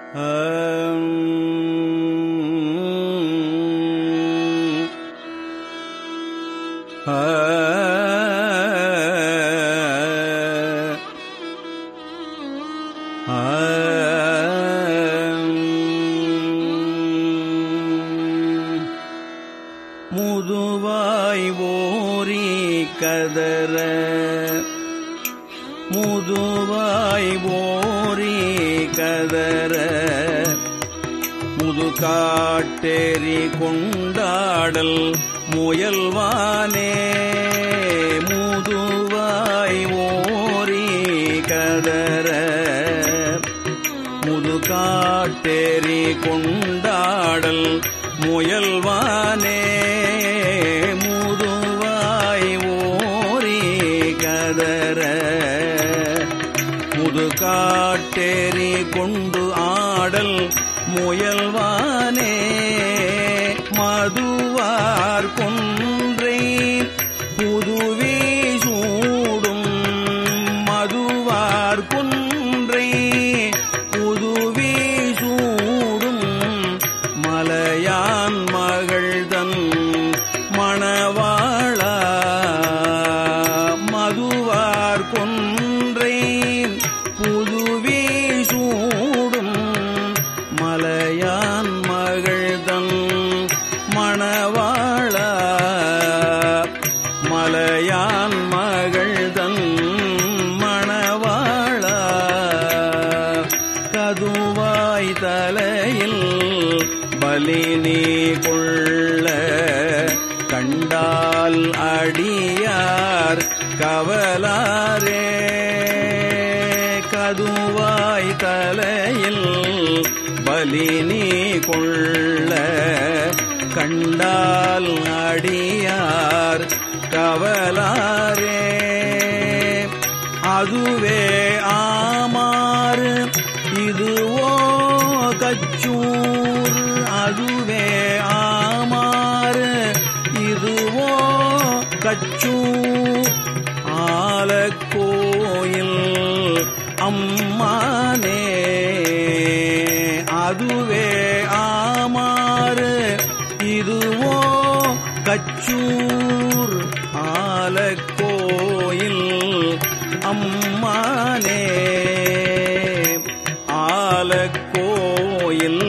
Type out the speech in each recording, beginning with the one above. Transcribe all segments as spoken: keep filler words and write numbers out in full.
முதுவாய் ஓரி கதற முதுவாய் ஓரி கதற முதுகாட்டேரி கொண்டாடல் முயல்வானே முதுவாய் ஓரி கதற முதுகாட்டேரி கொண்டாடல் முயல்வானே முதுவாய் ஓரி கதற முதுகாட்டேரி கொண்டு ஆடல் முயல்வானே மதுவார் கொன்றை புதுவி சூடும் மதுவார் கொன்றை புதுவி சூடும் மலையான் மகள்தன் மணவாளா மதுவார் கொன்றை புதுவி சூடும் மலையான் மகள்தன் மணவாளா மலையான் மகள்தன் மணவாளா கதுவாய் தலையில் பலினி கொள்ள கண்டால் அடியார் கவலாரே கதுவாய் தலையில் பலினி கொள்ள கண்டால் அடியார் கவலாரே அதுவே ஆமாறு இதுவோ கச்சூர் அதுவே ஆமாறு இதுவோ கச்சூர் ஆலக்கோயில் அம்மானே அதுவே ஆமாறு இதுவோ கச்சூர் ஆலக்கோயில் அம்மானே ஆலக்கோயில்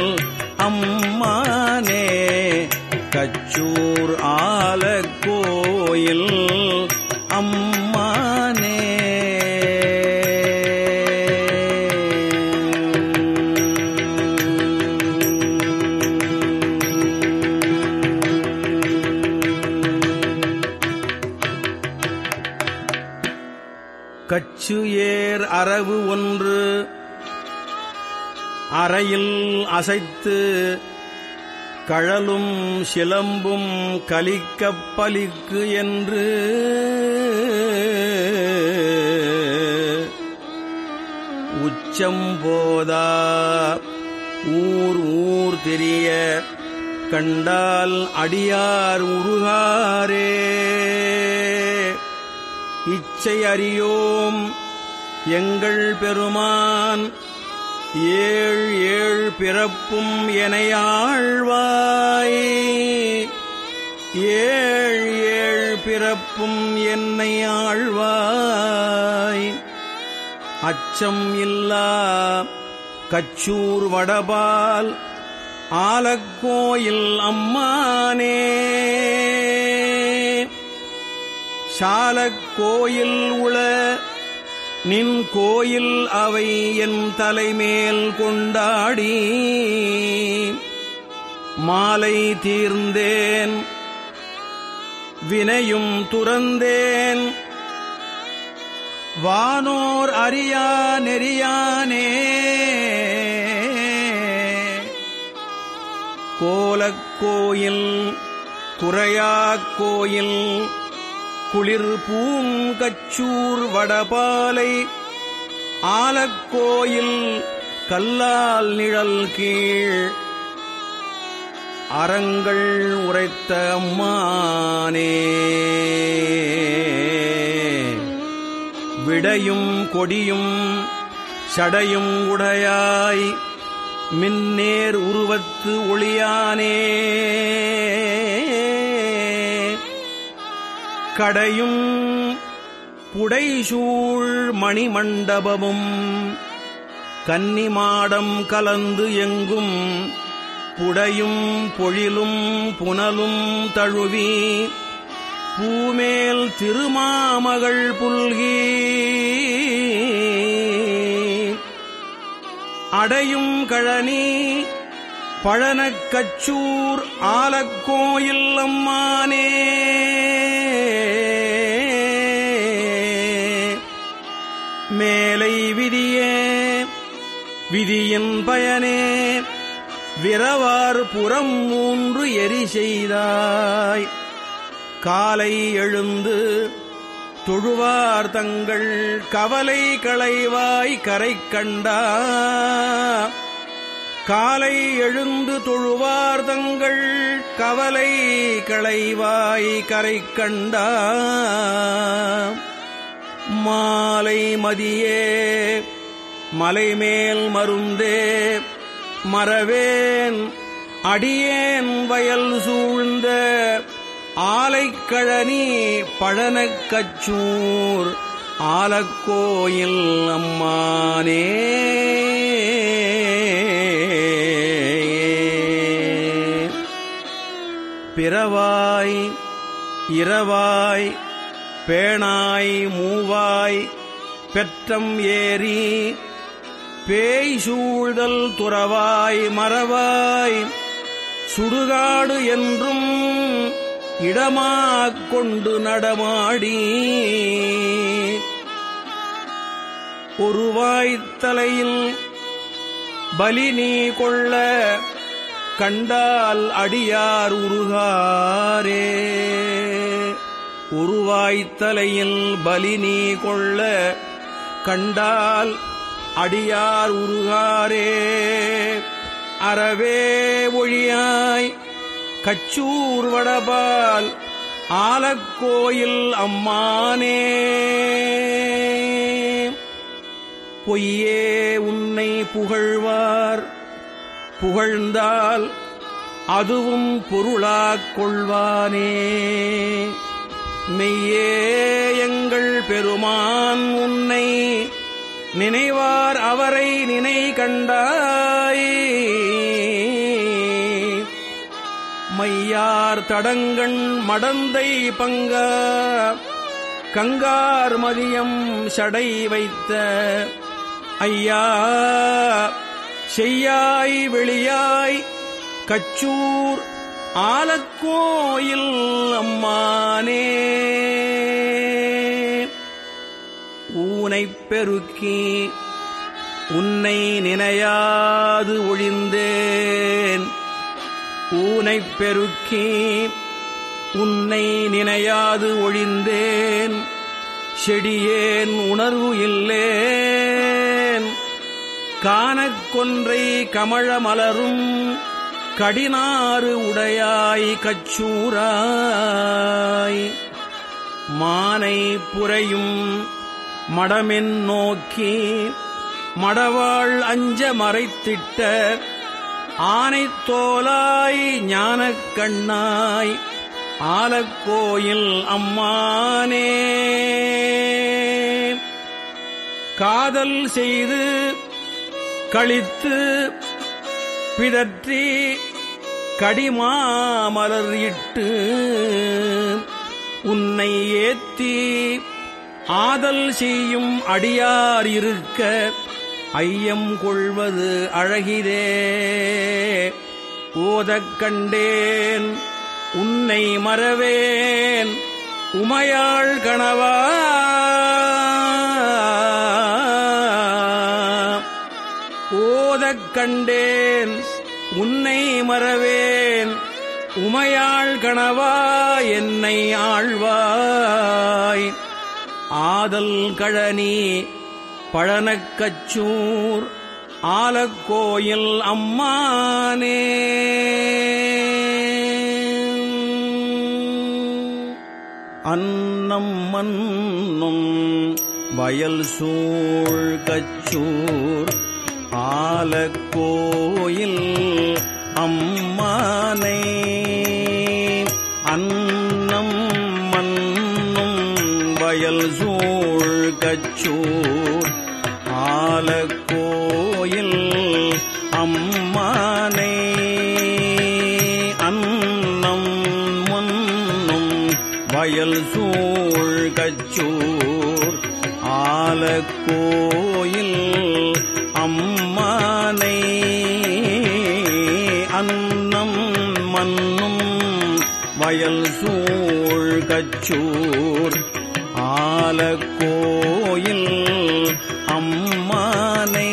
அம்மானே கச்சூர் ஆலக்கோயில் அம்மானே கச்சு ஏர் அரவு ஒன்று அறையில் அசைத்து கழலும் சிலம்பும் கலிக்கப் பலிக்கு என்று உச்சம் போதா ஊர் ஊர் தெரிய கண்டால் அடியார் உருகாரே இச்சை அறியோம் எங்கள் பெருமான் ஏழ் ஏழ் பிறப்பும் எனையாழ்வாய் ஏழ் ஏழ் பிறப்பும் என்னை ஆழ்வாய் அச்சம் இல்லா கச்சூர் வடபால் ஆலக்கோயில் அம்மானே சாலக்கோயில் உள நின் கோயில் அவை என் தலைமேல் கொண்டாடி மாலை தீர்ந்தேன் வினையும் துறந்தேன் வானோர் அறியா நெறியானே கோலக்கோயில் குறையாக் கோயில் குளிர் பூங்கச்சூர் வடபாலை ஆலக்கோயில் கல்லால் நிழல் கீழ் அரங்கள் உரைத்த அம்மானே விடையும் கொடியும் சடையும் உடையாய் மின்னேர் உருவத்து ஒளியானே கடையும் புடைசூழ் மணிமண்டபமும் கன்னிமாடம் கலந்து எங்கும் புடையும் பொழிலும் புனலும் தழுவி பூமேல் திருமாமகள் புல்கி அடையும் கழனி பழனக்கச்சூர் ஆலக்கோயில் அம்மானே மேலை விதியே விதியின் பயனே விரவார் புறம் மூன்று எரி செய்தாய் காலை எழுந்து தொழுவார் தங்கள் கவலை களைவாய் கரை கண்டா காலை எழுந்து தொழுவார் தங்கள் கவலை களைவாய் கரை கண்டா மாலை மதியே மலைமேல் மருந்தே மறவேன் அடியேன் வயல் சூழ்ந்த ஆலைக்கழனி பழனக்கச்சூர் ஆலக்கோயில் அம்மானே பிறவாய் இரவாய் பேணாய் மூவாய் பெற்றம் ஏறி பேய் சூழ்தல் துறவாய் மறவாய் சுடுகாடு என்றும் இடமாக் கொண்டு நடமாடி ஒருவாய்த்தலையில் பலி நீ கொள்ள கண்டால் அடியார் உருகாரே உருவாய்த்தலையில் பலி நீ கொள்ள கண்டால் அடியார் உருகாரே அறவே ஒழியாய் கச்சூர் வடபால் ஆலக்கோயில் அம்மானே பொய்யே உன்னை புகழ்வார் புகழ்ந்தால் அதுவும் பொருளாக் கொள்வானே மெய்யே எங்கள் பெருமான் உன்னை நினைவார் அவரை நினை கண்டாய் மையார் தடங்கண் மடந்தை பங்கா கங்கார் மதியம் சடை வைத்த ஐயா செய்யாய் வெளியாய் கச்சூர் ஆலக்கோயில் அம்மானே ஊனைப் பெருக்கி உன்னை நினையாது ஒழிந்தேன் ஊனைப் பெருக்கி உன்னை நினையாது ஒழிந்தேன் செடியேன் உணர்வு இல்லேன் கானக்கொன்றை கமழ மலரும் கடினாறு உடையாய் கச்சூராய் மானை புரையும் மடமென் நோக்கி மடவாள் அஞ்ச மறைத்திட்ட ஆனைத்தோலாய் ஞானக் கண்ணாய் ஆலக்கோயில் அம்மானே காதல் செய்து களித்து பிதற்றி கடிமாமலர் இட்டு உன்னை ஏத்தி ஆதல் செய்யும் அடியார் இருக்க ஐயம் கொள்வது அழகிதே ஓதக் கண்டேன் உன்னை மறவேன் உமையாள் கணவா ஓதக் கண்டேன் உன்னை மறவேன் உமையாள் கணவா என்னை ஆழ்வாய் ஆதல் கழனி பழனக்கச்சூர் ஆலக்கோயில் அம்மானே அன்னம் மன்னும் வயல் சூழ் கச்சூர் ஆலக்கோயில் அம்மானை அன்னம் மன்னும் வயல் சூழ் கச்சூர் ஆலக்கோயில் அம்மானை அன்னம் மன்னும் வயல் சூழ் கச்சூர் ஆலக்கோயில் அம்மானை அன்னம் மன்னும் வயல் சூழ் கச்சூர் ஆலக்கோயில் அம்மானை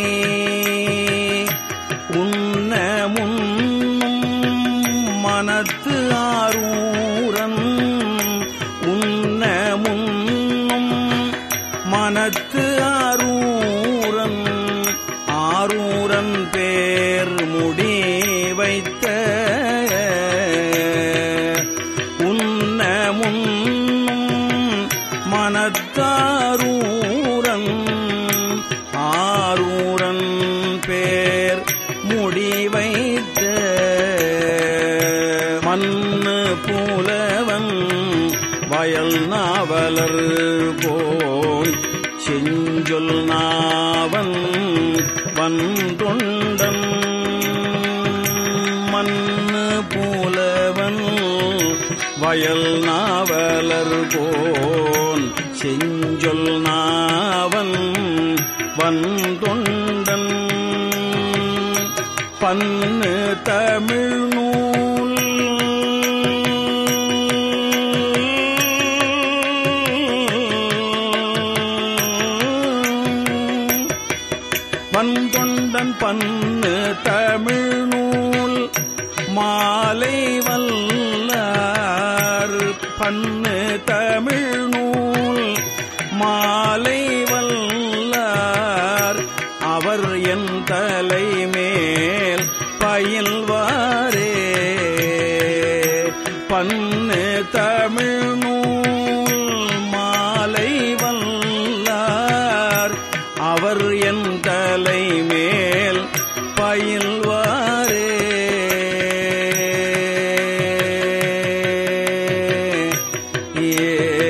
உன்ன முன்னும் மனத்து ஆரூரன் உன்ன முன்னும் மனத்து ஆரூரன் ஆரூரன் பேர் முடி வைத்த உன்ன முன்னும் மனத்தாரூரன் ஆரூரன் பேர் முடி வைத்த மண்ணு புலவன் வயல் நாவலர் போய் செஞ்சொல் நாவன் வந்தொண்டன் மண்ணு புலவன் வயல் நாவலர் போன் செஞ்சொல் நாவன் வந்தொண்டன் பன்னு தமிழ் நூல் வந்தொண்டன் பன்னு தமிழ் நூல் மாலை வல்லார் பன்னு தமிழ் நூல் மாலை வல்லார் அவர் என் தலைமேல் பயில்வாரே பன்னு தமிழ் நூல் மாலை வல்லார் அவர் என் தலைமேல் பயில்வாரே ஏ